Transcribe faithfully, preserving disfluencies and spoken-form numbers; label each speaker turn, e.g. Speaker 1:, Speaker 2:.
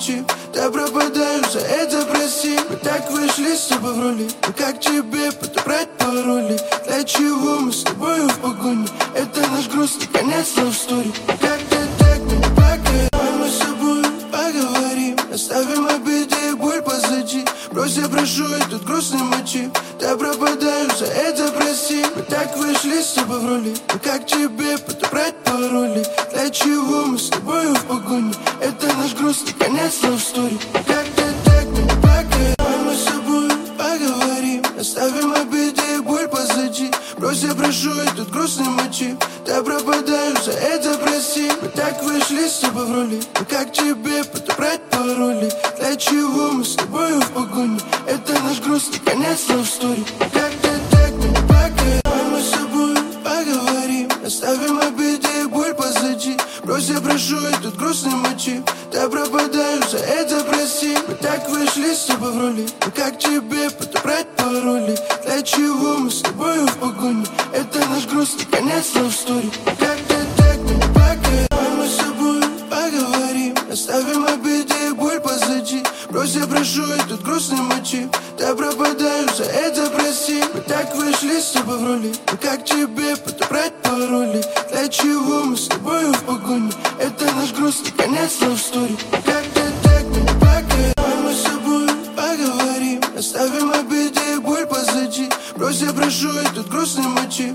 Speaker 1: мотив. Я пропадаю, за это прости. Мы так вышли с тобой в роли. Но как тебе подобрать пароли? Для чего мы с тобою в погоне? Это наш грустный конец love story. Как ты так не пока мы с собой поговорим? Оставим обиды и боль позади. Брось, я прошу этот грустный мотив. Я пропадаю, за это прости. Мы так вышли с тобой в роли. Но как тебе подобрать пароли? Для чего мы с тобою в погоне? Это наш грустный конец love story. Как ты так не пока мы с собой поговорим? Оставим обиды и боль позади. Брось, я прошу этот грустный мотив. Я пропадаю, за это прости. Мы так вышли с тобой в роли. Но как тебе подобрать пароли? Для чего мы с тобою в погоне? Это наш грустный конец love story. Как ты так не пока мы с собой поговорим? Оставим обиды и боль позади. Брось, я прошу этот грустный мотив. Я пропадаю, за это прости. Мы так вышли с тобой в роли. Но как тебе подобрать пароли? Для чего мы с тобою в погоне? Это наш грустный конец love story. Как ты так не пока мы с собой поговорим? Оставим обиды и боль позади. Брось, я прошу этот грустный мотив. Я пропадаю, за это прости. Мы так вышли с тобой в роли. Но как тебе